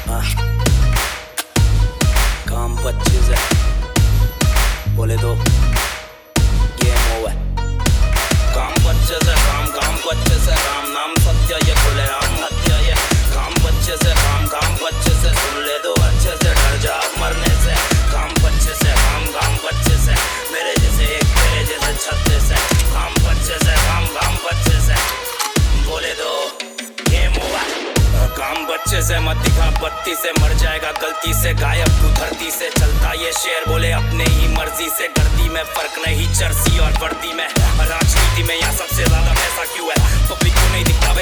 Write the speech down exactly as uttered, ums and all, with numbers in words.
हाँ। काम पच्चीस है, बोले तो गेम ओवर। काम पच्चीस है, काम काम पच्चीस है, राम नाम सत्य ये खुले राम हत्या ये। काम पच्चीस है, काम काम पच्चीस है, सुन ले दो अच्छे से, डर जा मरने से। काम पच्चीस है, काम काम पच्चीस है, मेरे जैसे एक तेरे जैसे छत्तीस है। काम पच्चीस है, काम काम पच्चीस है, बोले दो गेम ओवर। काम बच्चे से मत दिखा बत्ती से, मर जाएगा गलती से, गायब तू धरती से। चलता ये शेर बोले अपने ही मर्जी से, गर्दी में फर्क नहीं चर्सी और वर्दी में। राजनीति में यहाँ सबसे ज्यादा पैसा क्यों है, पब्लिक को नहीं दिखता